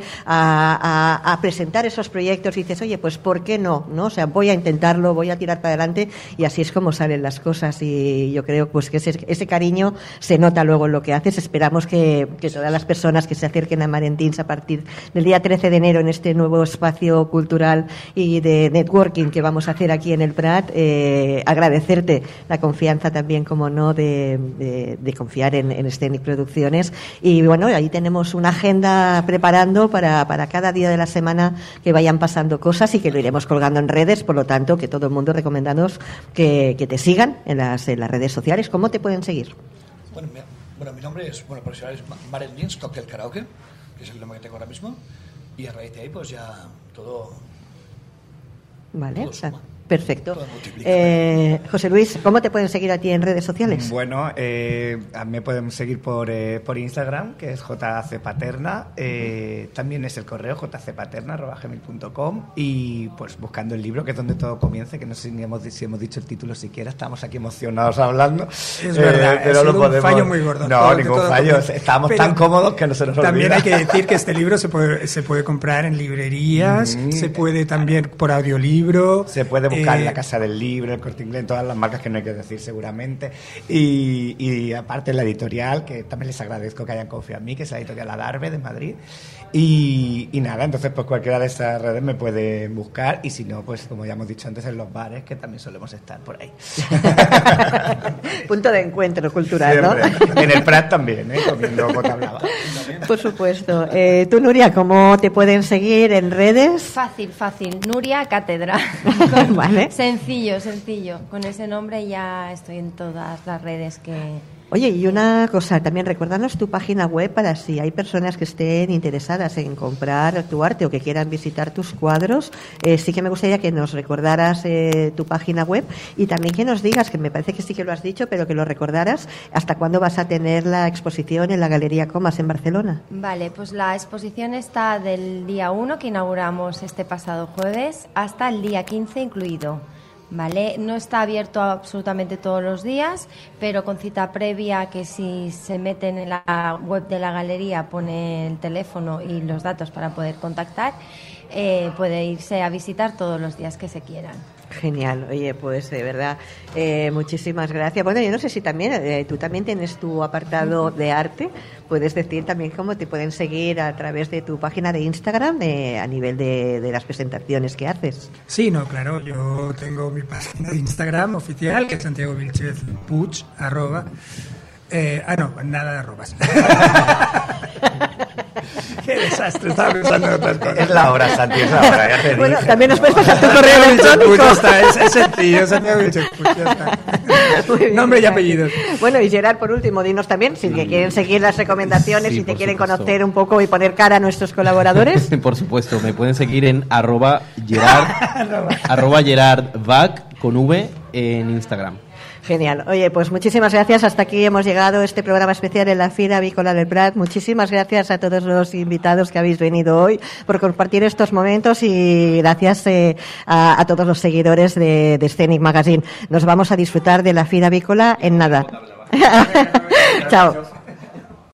a presentar esos proyectos y dices, oye, pues ¿por qué no? O sea, voy a intentarlo, voy a tirar para adelante y así es como salen las cosas y yo creo pues que ese cariño se nota luego en lo que haces. Esperamos que todas las personas que se acerquen a Marentins a partir del día 13 de enero en este nuevo espacio cultural y de networking que vamos a hacer aquí en el Prat, agradecerte la confianza también, como no, de confiar en Scenic Producciones. Y bueno, ahí tenemos una agenda preparando para cada día de la semana que vayan pasando cosas y que lo iremos colgando en redes, por lo tanto, que todo el mundo recomendándonos que te sigan en las redes sociales. ¿Cómo te pueden seguir? Bueno, mi nombre es, profesional es Marentins Cocktail Karaoke, que es el nombre que tengo ahora mismo, y a raíz de ahí pues ya todo... Vale, todo suma. Perfecto. José Luis, ¿cómo te pueden seguir a ti en redes sociales? Bueno, me pueden seguir por Instagram, que es jcpaterna, también es el correo jcpaterna@gmail.com, y pues buscando el libro, que es donde todo comienza, que no sé si hemos dicho el título siquiera, estamos aquí emocionados hablando. Es verdad, pero no podemos... un fallo muy gordo. No, ningún fallo, estábamos tan cómodos que no se nos olvida. También hay que decir que este libro se puede comprar en librerías, se puede también por audiolibro, se puede buscar en la Casa del Libro, el Corte Inglés, todas las marcas que no hay que decir seguramente, y aparte la editorial, que también les agradezco que hayan confiado en mí, que es la editorial Adarve de Madrid, y nada, entonces pues cualquiera de esas redes me puede buscar, y si no, pues como ya hemos dicho antes, en los bares, que también solemos estar por ahí. Punto de encuentro cultural, siempre. ¿no? En el Prat también, comiendo gota blava. Por supuesto. Tú, Nuria, ¿cómo te pueden seguir en redes? Fácil, Nuria Cátedra. Vale. Sencillo. Con ese nombre ya estoy en todas las redes que... Oye, y una cosa, también recuérdanos tu página web para si hay personas que estén interesadas en comprar tu arte o que quieran visitar tus cuadros. Sí que me gustaría que nos recordaras tu página web y también que nos digas, que me parece que sí que lo has dicho, pero que lo recordaras, hasta cuándo vas a tener la exposición en la Galería Comas en Barcelona. Vale, pues la exposición está del día 1, que inauguramos este pasado jueves, hasta el día 15 incluido. Vale, no está abierto absolutamente todos los días, pero con cita previa, que si se meten en la web de la galería pone el teléfono y los datos para poder contactar, puede irse a visitar todos los días que se quieran. Genial, oye, pues de verdad, muchísimas gracias. Bueno, yo no sé si también, tú también tienes tu apartado de arte, puedes decir también cómo te pueden seguir a través de tu página de Instagram a nivel de las presentaciones que haces. Sí, no, claro, yo tengo mi página de Instagram oficial, que es Santiago Vilchez Puig, nada de arrobas. Qué desastre, estaba pensando en otras cosas. Es la hora, Santi, es la hora, ya te dije. Bueno, también nos puedes pasar tu correo electrónico. Es sencillo, Santiago Vilchez Puig, ya está. Bien, nombre y apellidos. Bueno, y Gerard, por último, dinos también si te quieren seguir las recomendaciones, Sí, si te por quieren supuesto. conocer un poco y poner cara a nuestros colaboradores. Por supuesto, me pueden seguir en @gerardback con V en Instagram. Genial. Oye, pues muchísimas gracias. Hasta aquí hemos llegado este programa especial en la Fira Avícola del Prat. Muchísimas gracias a todos los invitados que habéis venido hoy por compartir estos momentos y gracias a todos los seguidores de Scenic Magazine. Nos vamos a disfrutar de la Fira Avícola en nada. Chao.